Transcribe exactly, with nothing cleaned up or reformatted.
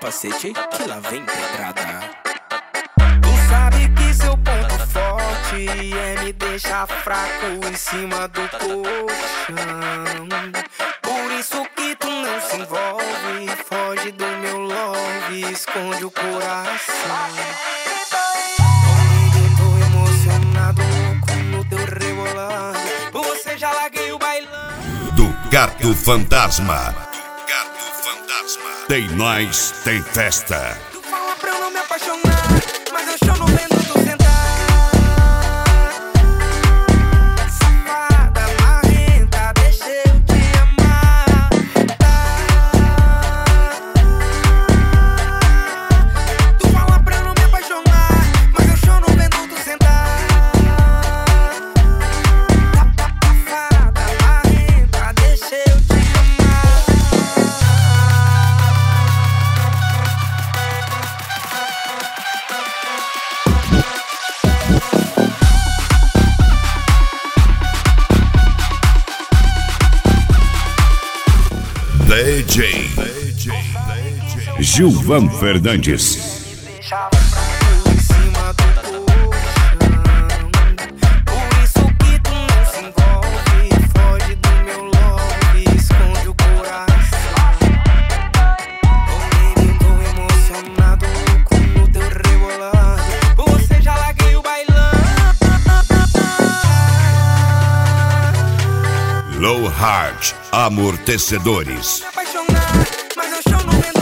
capacete que lá vem pedrada. Tu sabe que seu ponto forte é me deixar fraco em cima do colchão. Por isso que tu não se envolve, foge do meu love, esconde o coração. Comigo tô emocionado, louco no teu rebolado. Por você já larguei o bailão. Do Gato Fantasma. Gato Fantasma. Tem nós, tem festa. Tu fala pra eu não me apaixonar, mas eu choro vendo tu sentar. Safada, marrenta, deixa eu te amar. Tu fala pra eu não me apaixonar, mas eu choro vendo tu sentar. Safada, marrenta, deixa eu te amar. D J Gilvan Fernandes. Deixava fraco em cima do colchão. Por isso que tu não se envolve, foge do meu love, esconde o coração. Comigo tô emocionado, louco no teu rebolado. Por você já larguei o bailão. Low Heart Amortecedores. Me apaixonar, mas eu choro vendo